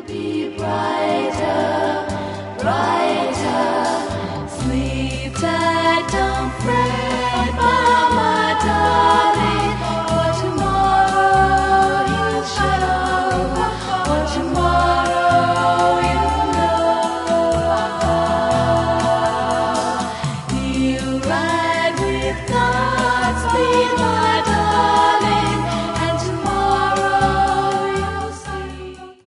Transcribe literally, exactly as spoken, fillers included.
be brighter, brighter. Sleep tight, don't fret, Mama, darling. For tomorrow you shall, for tomorrow you know. He'll ride with God.